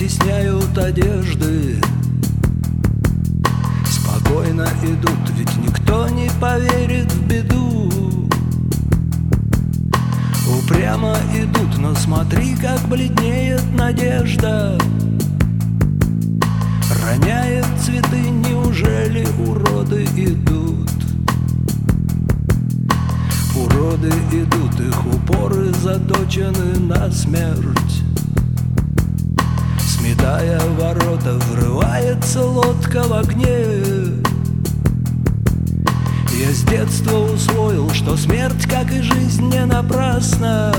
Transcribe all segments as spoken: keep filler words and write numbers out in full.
стесняют одежды, спокойно идут, ведь никто не поверит в беду. Упрямо идут, но смотри, как бледнеет надежда. Роняет цветы, неужели уроды идут? Уроды идут, их упоры заточены на смерть. Сметая ворота, врывается лодка в огне. Я с детства усвоил, что смерть, как и жизнь, не напрасна.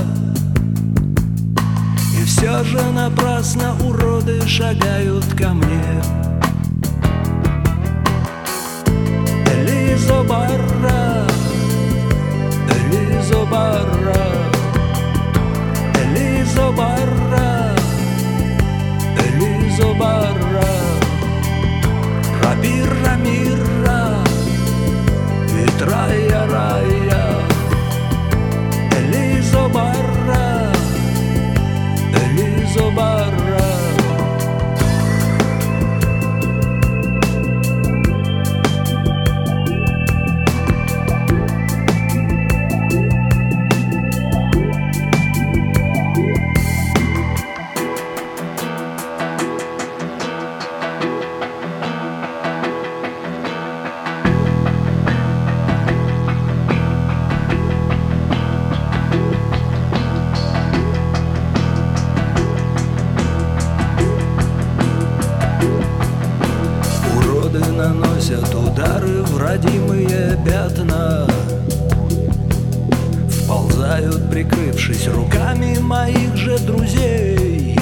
И все же напрасно уроды шагают ко мне. Элизо Барра, Элизо Барра, Элизо Барра, Элизо Барра, Раби Рамира, Рая, рая, Элизо Барра, Элизо Барра. Наносят удары в родимые пятна, вползают, прикрывшись руками моих же друзей.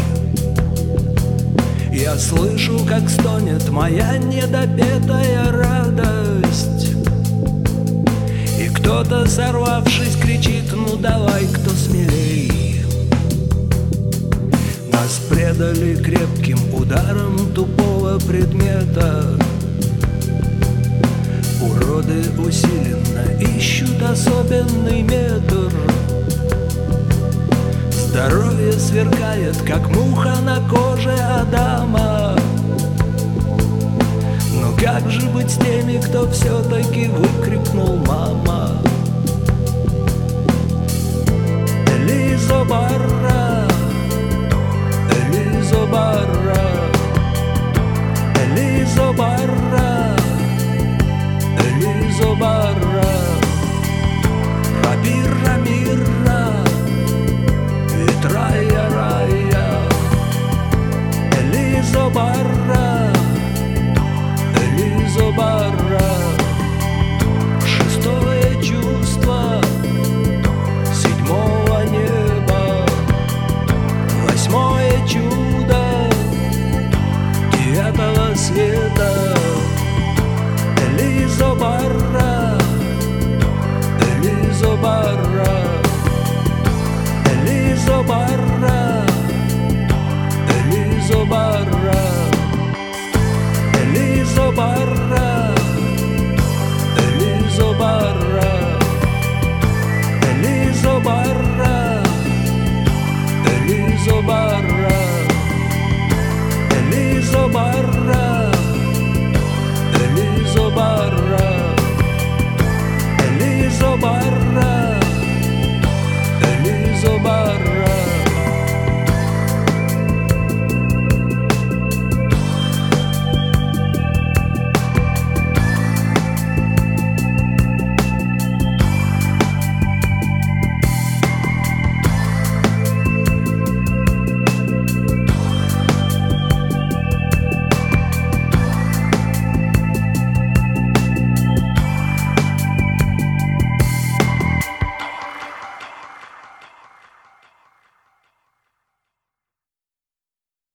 Я слышу, как стонет моя недопетая радость, и кто-то, сорвавшись, кричит: ну давай, кто смелей. Нас предали крепким ударом тупого предмета. Уроды усиленно ищут особенный метр. Здоровье сверкает, как муха на коже Адама. Но как же быть с теми, кто все-таки выкрикнул «мама»? Элизо Барра, Элизо Барра.